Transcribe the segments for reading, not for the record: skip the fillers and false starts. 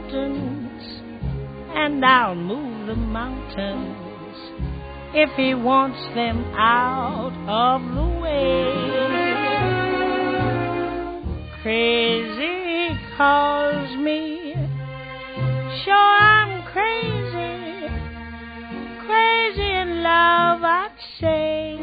mountains, and I'll move the mountains if he wants them out of the way. Crazy he calls me, sure I'm crazy, crazy in love I'd say.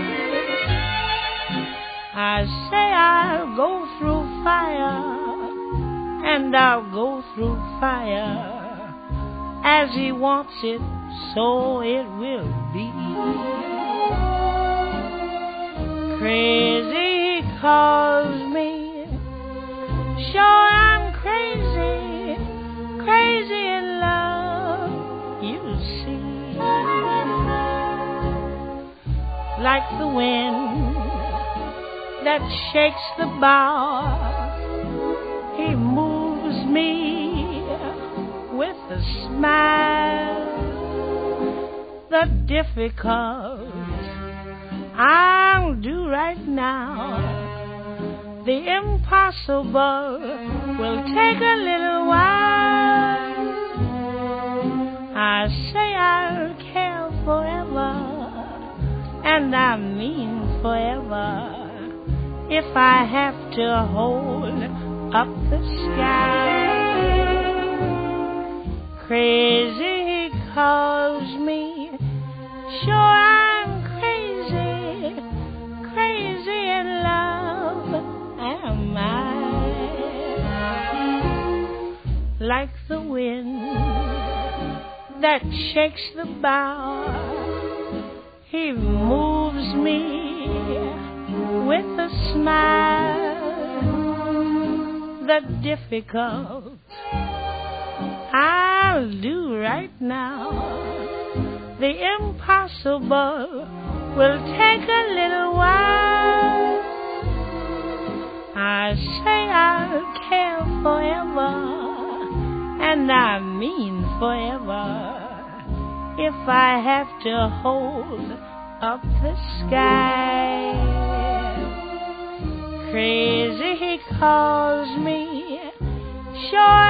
I say I'll go through fire, and I'll go through fire. As he wants it, so it will be. Crazy he calls me, sure I'm crazy, crazy in love, you see. Like the wind that shakes the bough, he moves me with a smile. The difficult I'll do right now, the impossible will take a little while. I say I'll care forever, and I mean forever, if I have to hold up the sky. Crazy he calls me, sure I'm crazy, crazy in love am I. Like the wind that shakes the bough, he moves me with a smile. The difficult I'll do right now, the impossible will take a little while. I say I'll care forever, and I mean forever, if I have to hold up the sky. Crazy he calls me, sure